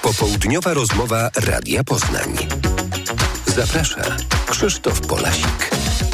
Popołudniowa rozmowa Radia Poznań. Zaprasza Krzysztof Polasik.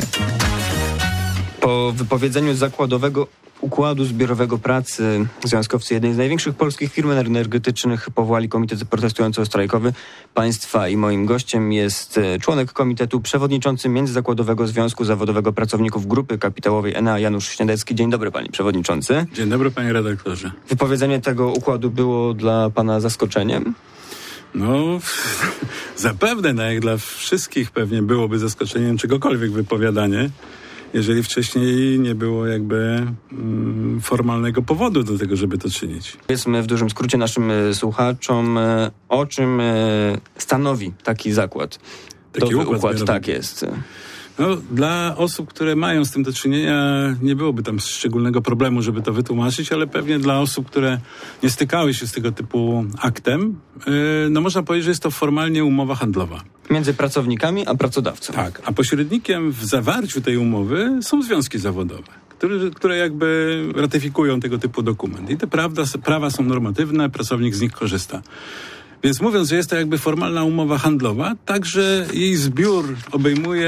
Po wypowiedzeniu zakładowego układu zbiorowego pracy związkowcy jednej z największych polskich firm energetycznych powołali komitet protestująco-strajkowy państwa i moim gościem jest członek komitetu, przewodniczący Międzyzakładowego Związku Zawodowego Pracowników Grupy Kapitałowej Enea Janusz Śniadecki. Dzień dobry, panie przewodniczący. Dzień dobry, panie redaktorze. Wypowiedzenie tego układu było dla pana zaskoczeniem? No, zapewne, jak dla wszystkich pewnie byłoby zaskoczeniem czegokolwiek wypowiadanie, jeżeli wcześniej nie było jakby formalnego powodu do tego, żeby to czynić. Powiedzmy w dużym skrócie naszym słuchaczom, o czym stanowi taki zakład. Taki układ tak jest. No, dla osób, które mają z tym do czynienia, nie byłoby tam szczególnego problemu, żeby to wytłumaczyć, ale pewnie dla osób, które nie stykały się z tego typu aktem, no można powiedzieć, że jest to formalnie umowa handlowa. Między pracownikami a pracodawcą. Tak, a pośrednikiem w zawarciu tej umowy są związki zawodowe, które jakby ratyfikują tego typu dokument. I te prawa są normatywne, pracownik z nich korzysta. Więc mówiąc, że jest to jakby formalna umowa handlowa, także jej zbiór obejmuje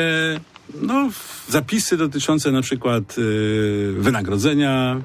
zapisy dotyczące na przykład wynagrodzenia,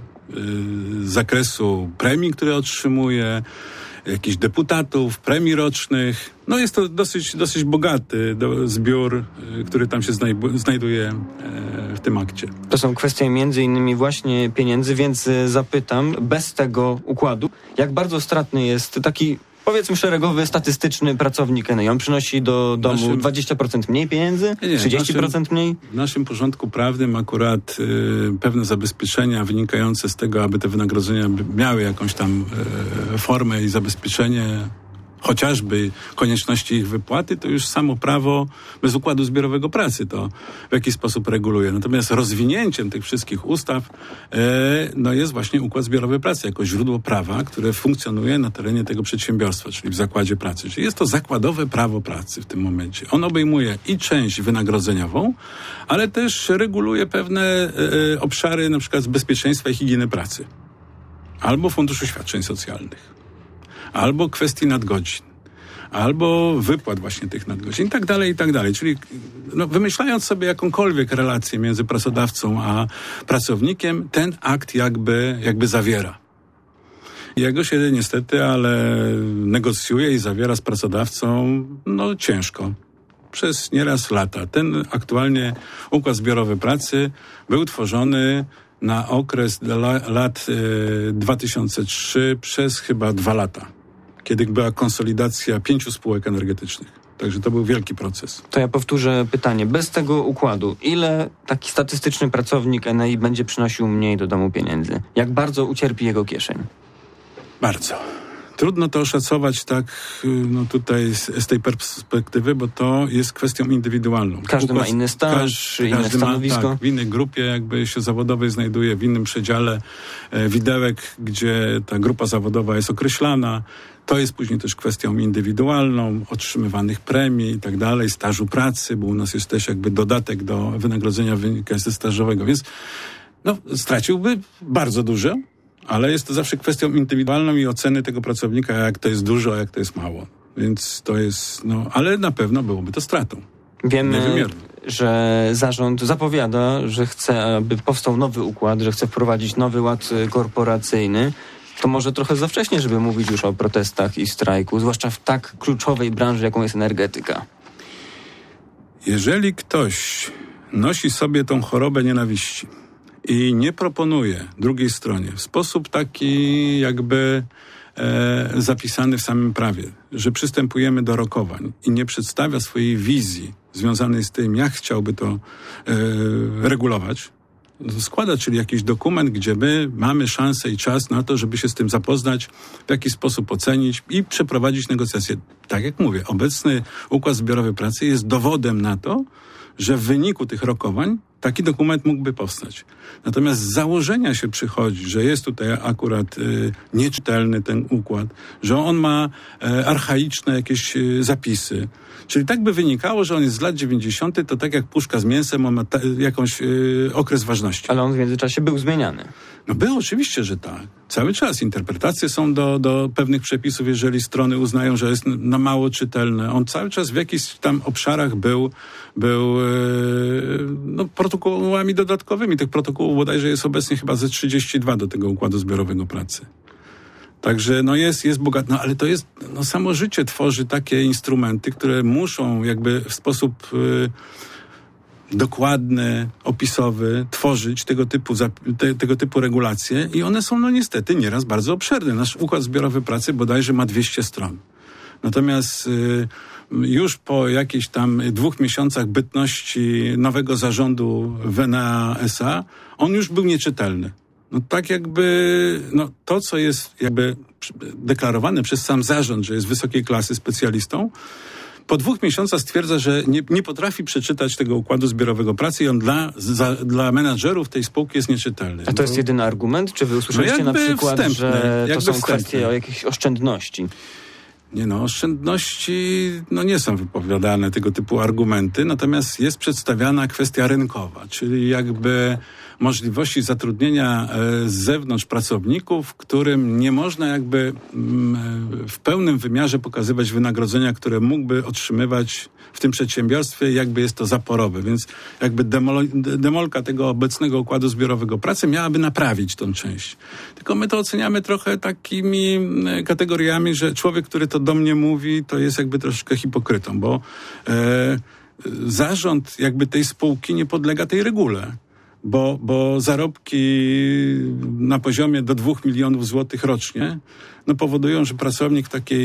zakresu premii, które otrzymuje, jakichś deputatów, premii rocznych. No jest to dosyć bogaty zbiór, który tam się znajduje w tym akcie. To są kwestie między innymi właśnie pieniędzy, więc zapytam, bez tego układu, jak bardzo stratny jest taki, powiedzmy, szeregowy, statystyczny pracownik Enei? On przynosi do domu 20% mniej pieniędzy? Nie, 30% mniej? W naszym porządku prawnym akurat pewne zabezpieczenia wynikające z tego, aby te wynagrodzenia miały jakąś tam formę i zabezpieczenie, chociażby konieczności ich wypłaty, to już samo prawo bez układu zbiorowego pracy to w jakiś sposób reguluje. Natomiast rozwinięciem tych wszystkich ustaw jest właśnie układ zbiorowy pracy jako źródło prawa, które funkcjonuje na terenie tego przedsiębiorstwa, czyli w zakładzie pracy. Czyli jest to zakładowe prawo pracy w tym momencie. On obejmuje i część wynagrodzeniową, ale też reguluje pewne obszary na przykład bezpieczeństwa i higieny pracy. Albo Funduszu Świadczeń Socjalnych. Albo kwestii nadgodzin, albo wypłat właśnie tych nadgodzin i tak dalej, i tak dalej. Czyli wymyślając sobie jakąkolwiek relację między pracodawcą a pracownikiem, ten akt jakby zawiera. Jego się niestety, ale negocjuje i zawiera z pracodawcą, ciężko. Przez nieraz lata. Ten aktualnie układ zbiorowy pracy był tworzony na okres lat 2003 przez chyba 2 lata, kiedy była konsolidacja 5 spółek energetycznych. Także to był wielki proces. To ja powtórzę pytanie. Bez tego układu, ile taki statystyczny pracownik Enei będzie przynosił mniej do domu pieniędzy? Jak bardzo ucierpi jego kieszeń? Bardzo. Trudno to oszacować tak tutaj z tej perspektywy, bo to jest kwestią indywidualną. Każdy ma inny staż, inne stanowisko. W innej grupie jakby się zawodowej znajduje, w innym przedziale widełek, gdzie ta grupa zawodowa jest określana. To jest później też kwestią indywidualną, otrzymywanych premii i tak dalej, stażu pracy, bo u nas jest też jakby dodatek do wynagrodzenia wynikający stażowego, więc straciłby bardzo dużo. Ale jest to zawsze kwestią indywidualną i oceny tego pracownika, jak to jest dużo, a jak to jest mało. Więc to jest, ale na pewno byłoby to stratą. Wiemy, że zarząd zapowiada, że chce, aby powstał nowy układ, że chce wprowadzić nowy ład korporacyjny. To może trochę za wcześnie, żeby mówić już o protestach i strajku, zwłaszcza w tak kluczowej branży, jaką jest energetyka. Jeżeli ktoś nosi sobie tą chorobę nienawiści i nie proponuje drugiej stronie w sposób taki jakby zapisany w samym prawie, że przystępujemy do rokowań i nie przedstawia swojej wizji związanej z tym, jak chciałby to regulować, składa, czyli jakiś dokument, gdzie my mamy szansę i czas na to, żeby się z tym zapoznać, w jakiś sposób ocenić i przeprowadzić negocjacje. Tak jak mówię, obecny układ zbiorowy pracy jest dowodem na to, że w wyniku tych rokowań taki dokument mógłby powstać. Natomiast z założenia się przychodzi, że jest tutaj akurat nieczytelny ten układ, że on ma archaiczne jakieś zapisy. Czyli tak by wynikało, że on jest z lat 90., to tak jak puszka z mięsem, on ma jakąś okres ważności. Ale on w międzyczasie był zmieniany. No był, oczywiście, że tak. Cały czas interpretacje są do pewnych przepisów, jeżeli strony uznają, że jest na mało czytelne. On cały czas w jakichś tam obszarach był protokołami dodatkowymi. Tych protokołów bodajże jest obecnie chyba ze 32 do tego układu zbiorowego pracy. Także jest bogaty, ale to jest, samo życie tworzy takie instrumenty, które muszą jakby w sposób dokładny, opisowy tworzyć tego typu regulacje i one są niestety nieraz bardzo obszerne. Nasz układ zbiorowy pracy bodajże ma 200 stron. Natomiast już po jakichś tam 2 miesiącach bytności nowego zarządu WNA SA, on już był nieczytelny. Tak jakby, to co jest jakby deklarowane przez sam zarząd, że jest wysokiej klasy specjalistą, po 2 miesiącach stwierdza, że nie potrafi przeczytać tego układu zbiorowego pracy i on dla menadżerów tej spółki jest nieczytelny. A to jest jedyny argument? Czy wy usłyszeliście na przykład, że to są kwestie o jakiejś oszczędności? Oszczędności nie są wypowiadane tego typu argumenty, natomiast jest przedstawiana kwestia rynkowa, czyli jakby możliwości zatrudnienia z zewnątrz pracowników, którym nie można jakby w pełnym wymiarze pokazywać wynagrodzenia, które mógłby otrzymywać w tym przedsiębiorstwie, jakby jest to zaporowe. Więc jakby demolka tego obecnego układu zbiorowego pracy miałaby naprawić tą część. Tylko my to oceniamy trochę takimi kategoriami, że człowiek, który to do mnie mówi, to jest jakby troszkę hipokrytą, bo zarząd jakby tej spółki nie podlega tej regule. Bo zarobki na poziomie do 2 milionów złotych rocznie powodują, że pracownik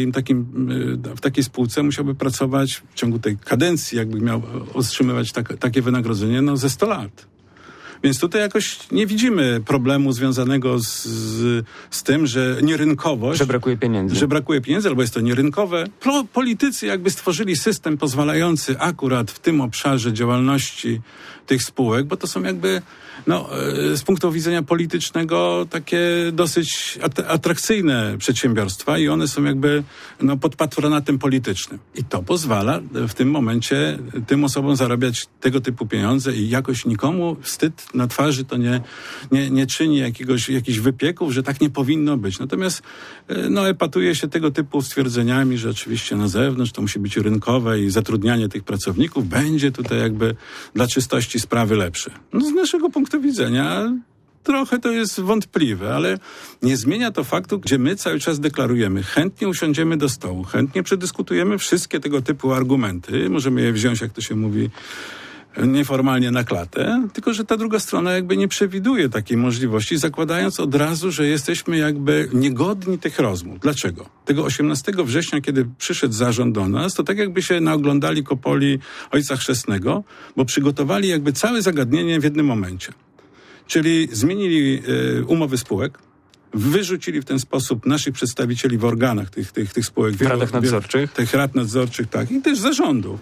w takiej spółce musiałby pracować w ciągu tej kadencji, jakby miał otrzymywać takie wynagrodzenie, ze 100 lat. Więc tutaj jakoś nie widzimy problemu związanego z tym, że nierynkowość... Że brakuje pieniędzy. Albo jest to nierynkowe. Politycy jakby stworzyli system pozwalający akurat w tym obszarze działalności tych spółek, bo to są jakby z punktu widzenia politycznego takie dosyć atrakcyjne przedsiębiorstwa i one są jakby pod patronatem politycznym. I to pozwala w tym momencie tym osobom zarabiać tego typu pieniądze i jakoś nikomu wstyd na twarzy to nie czyni jakichś wypieków, że tak nie powinno być. Natomiast epatuje się tego typu stwierdzeniami, że oczywiście na zewnątrz to musi być rynkowe i zatrudnianie tych pracowników będzie tutaj jakby dla czystości sprawy lepsze. Z naszego punktu widzenia trochę to jest wątpliwe, ale nie zmienia to faktu, gdzie my cały czas deklarujemy, chętnie usiądziemy do stołu, chętnie przedyskutujemy wszystkie tego typu argumenty, możemy je wziąć, jak to się mówi, nieformalnie na klatę, tylko że ta druga strona jakby nie przewiduje takiej możliwości, zakładając od razu, że jesteśmy jakby niegodni tych rozmów. Dlaczego? Tego 18 września, kiedy przyszedł zarząd do nas, to tak jakby się naoglądali Kopoli Ojca Chrzestnego, bo przygotowali jakby całe zagadnienie w jednym momencie. Czyli zmienili umowy spółek, wyrzucili w ten sposób naszych przedstawicieli w organach tych spółek. W radach nadzorczych. Tych rad nadzorczych, tak. I też zarządów.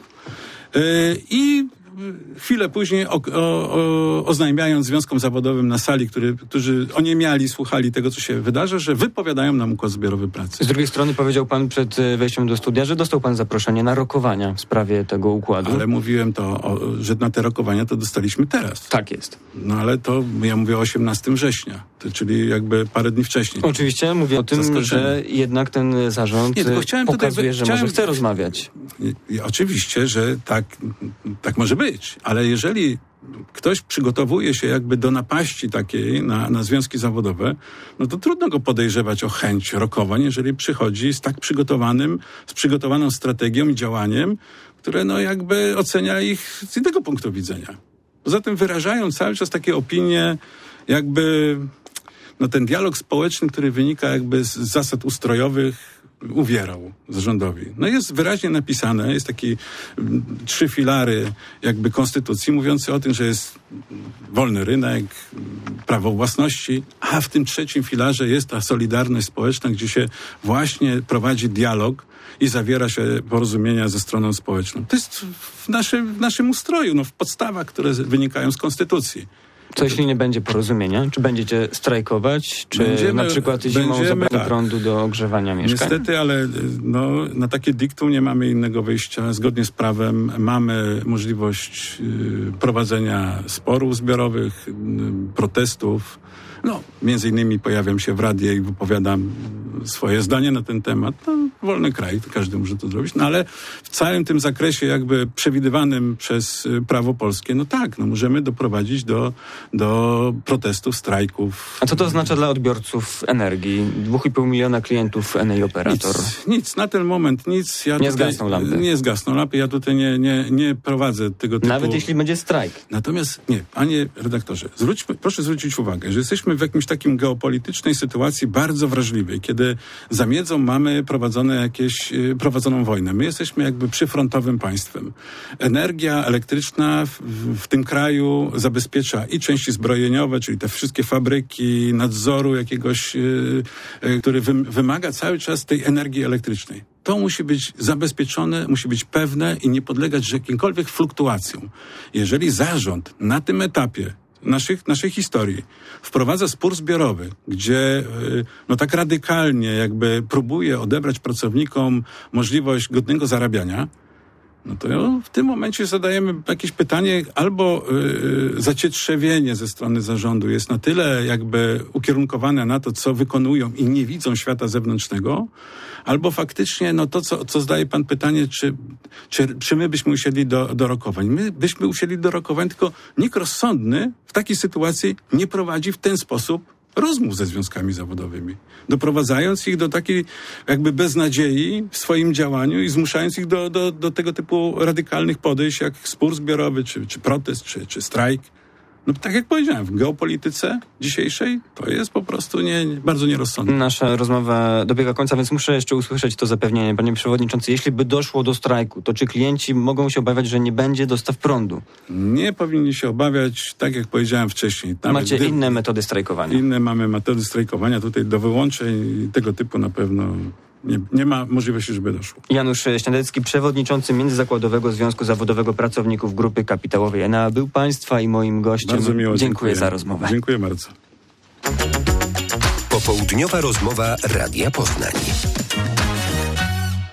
I chwilę później oznajmiając związkom zawodowym na sali, którzy oniemiali, słuchali tego, co się wydarza, że wypowiadają nam układ zbiorowy pracy. Z drugiej strony powiedział pan przed wejściem do studia, że dostał pan zaproszenie na rokowania w sprawie tego układu. Ale mówiłem że na te rokowania to dostaliśmy teraz. Tak jest. Ale to ja mówię o 18 września, czyli jakby parę dni wcześniej. Oczywiście mówię o tym, że jednak ten zarząd pokazuje, że może chce rozmawiać. Oczywiście, że tak może być. Ale jeżeli ktoś przygotowuje się jakby do napaści takiej na związki zawodowe, to trudno go podejrzewać o chęć rokowań, jeżeli przychodzi z przygotowaną strategią i działaniem, które jakby ocenia ich z innego punktu widzenia. Poza tym wyrażają cały czas takie opinie, jakby ten dialog społeczny, który wynika jakby z zasad ustrojowych, uwierał zarządowi? No jest wyraźnie napisane, jest taki 3 filary jakby konstytucji mówiące o tym, że jest wolny rynek, prawo własności, a w tym 3. filarze jest ta solidarność społeczna, gdzie się właśnie prowadzi dialog i zawiera się porozumienia ze stroną społeczną. To jest w naszym ustroju, w podstawach, które wynikają z konstytucji. Co jeśli nie będzie porozumienia? Czy będziecie strajkować? Czy na przykład zimą zabranie prądu do ogrzewania mieszkań? Niestety, ale na takie diktum nie mamy innego wyjścia. Zgodnie z prawem mamy możliwość prowadzenia sporów zbiorowych, protestów. Między innymi pojawiam się w radiu i wypowiadam swoje zdanie na ten temat. Wolny kraj, każdy może to zrobić, ale w całym tym zakresie jakby przewidywanym przez prawo polskie, możemy doprowadzić do protestów, strajków. A co to oznacza dla odbiorców energii? 2,5 miliona klientów Enei Operator. Nic, na ten moment nic. Nie zgasną lampy. Nie zgasną lampy, ja tutaj nie prowadzę tego typu... Nawet jeśli będzie strajk. Natomiast panie redaktorze, proszę zwrócić uwagę, że jesteśmy w jakimś takim geopolitycznej sytuacji bardzo wrażliwej, kiedy za miedzą mamy prowadzoną wojnę. My jesteśmy jakby przyfrontowym państwem. Energia elektryczna w tym kraju zabezpiecza i części zbrojeniowe, czyli te wszystkie fabryki, nadzoru jakiegoś, który wymaga cały czas tej energii elektrycznej. To musi być zabezpieczone, musi być pewne i nie podlegać jakimkolwiek fluktuacjom. Jeżeli zarząd na tym etapie naszej historii wprowadza spór zbiorowy, gdzie tak radykalnie jakby próbuje odebrać pracownikom możliwość godnego zarabiania, to w tym momencie zadajemy jakieś pytanie, albo zacietrzewienie ze strony zarządu jest na tyle jakby ukierunkowane na to, co wykonują i nie widzą świata zewnętrznego, albo faktycznie to, co zadaje pan pytanie, czy my byśmy usiedli do rokowań. My byśmy usiedli do rokowań, tylko nikt rozsądny w takiej sytuacji nie prowadzi w ten sposób rozmów ze związkami zawodowymi, doprowadzając ich do takiej jakby beznadziei w swoim działaniu i zmuszając ich do tego typu radykalnych podejść, jak spór zbiorowy, czy protest, czy strajk. Tak jak powiedziałem, w geopolityce dzisiejszej to jest po prostu bardzo nierozsądne. Nasza rozmowa dobiega końca, więc muszę jeszcze usłyszeć to zapewnienie. Panie przewodniczący, jeśli by doszło do strajku, to czy klienci mogą się obawiać, że nie będzie dostaw prądu? Nie powinni się obawiać, tak jak powiedziałem wcześniej. Macie inne metody strajkowania? Inne mamy metody strajkowania. Tutaj do wyłączeń tego typu na pewno nie ma możliwości, żeby doszło. Janusz Śniadecki, przewodniczący Międzyzakładowego Związku Zawodowego Pracowników Grupy Kapitałowej Enea, był państwa i moim gościem. Bardzo miło, dziękuję za rozmowę. Dziękuję bardzo. Popołudniowa rozmowa Radia Poznań.